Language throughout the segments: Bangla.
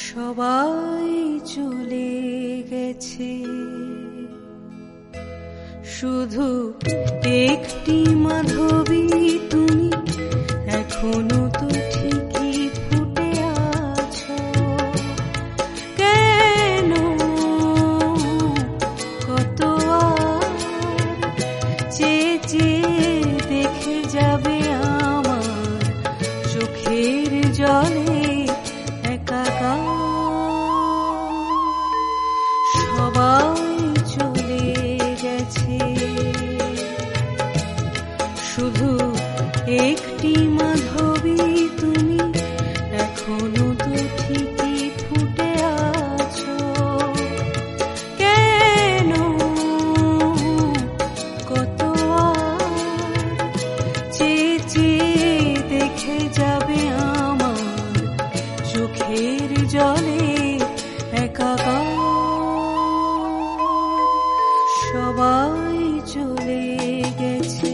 সবাই চলে গেছে, শুধু একটি মাধবী তুমি এখনো তো ঠিকই ফুটে আছো। কেন কত চেয়ে চেয়ে দেখে যাবে আমার চোখের জলে একাকার। সবাই চলে গেছে, শুধু একটি মাধবী তুমি এখনো তো ঠিকই ফুটে আছো। কেন কত চেয়ে চেয়ে দেখে যাবে আমার চোখের জলে একাকার। সবাই চলে গেছে।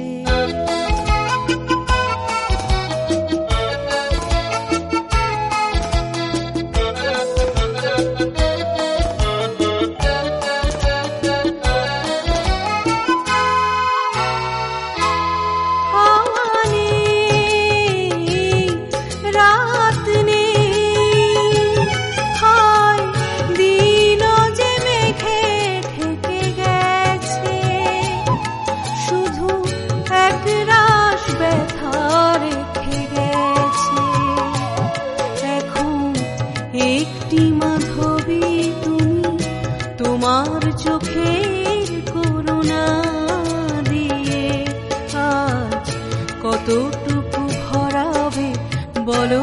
একটি মাধবী তুমি তোমার চোখের করুণা দিয়ে আজ কতটুকু ভরাবে বলো।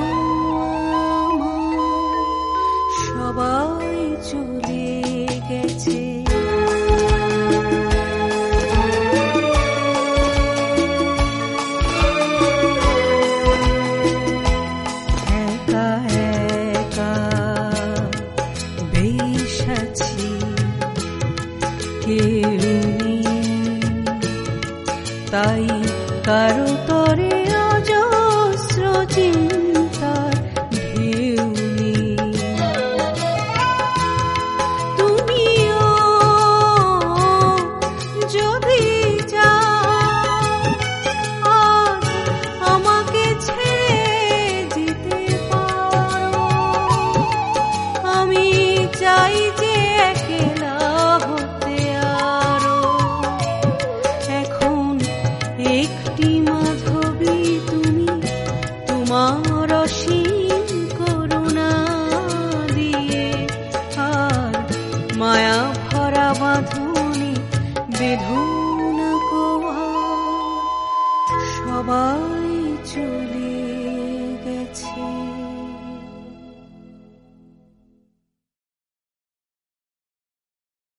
সবাই চলে গেছে, তাই কারো তরে অজস্র চিন্তার ঢেউ নেই। তুমিও যদি যাও আজ আমাকে ছেড়ে যেতে পারো। আমি চাই যে একলা হতে আরো। এখন একটি মাধবী তুমি তোমার অসীম করুণা দিয়ে আর মায়া ভরা বাঁধনে বেঁধো না কো। সবাই চলে